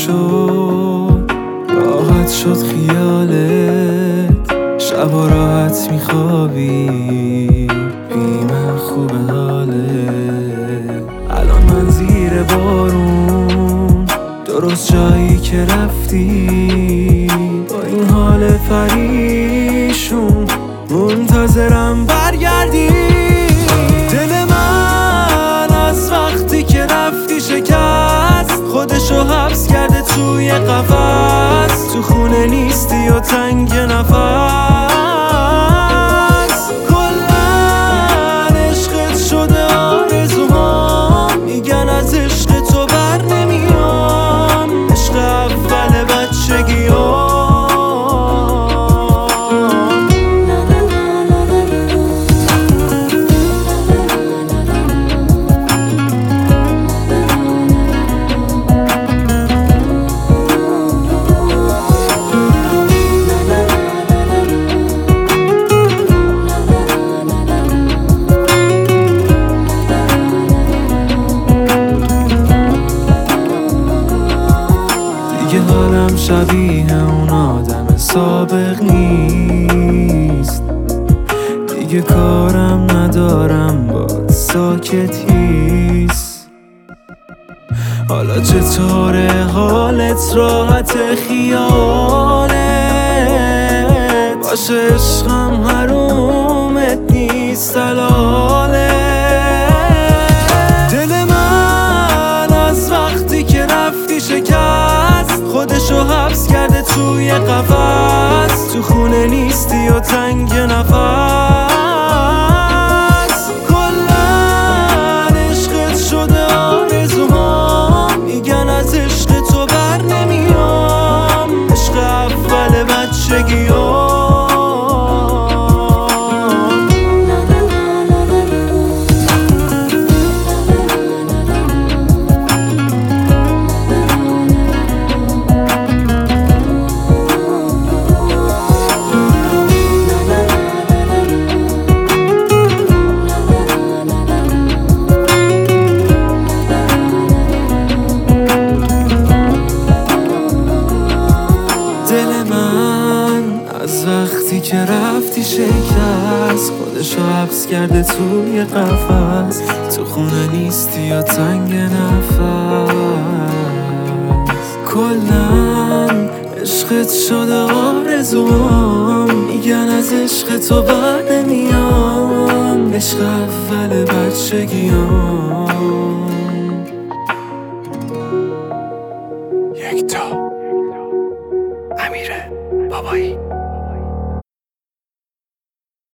شد، راحت شد خیالت، شبا راحت میخوابی، بی من خوب حالت. الان من زیر بارون، درست جایی که رفتی، با این حال پریشون منتظرم برگردی. دل من از وقتی که رفتی شکست، خودشو حبس کرده توی قفس، تو خونه نیستی و تنگ نفس. کلن عشقت شده آرزوهام، میگن از عشق تو بر نمیام، عشق اول بچگیام. دیگه حالم شبیه اون آدم سابق نیست، دیگه کارم ندارم با ساکت هیست. حالا چطوره حالت، راحت خیالت، باشه عشقم حرومت نیست حلاله. دل من از وقتی که رفتی شکست، خودشو حبس کرده توی قفس، تو خونه نیستی و تنگ نفس. کلن عشقت شده آرزوهام، میگن از عشق تو بر نمیام، عشق اول بچگیام. دل من از وقتی که رفتی شکست، خودشو حبس کرده توی قفس، تو خونه نیستی یا تنگ نفس. کلن عشقت شده آرزوام، میگن از عشق تو بر نمیام، عشق اول بچگیام. یک تا امیر بابایی.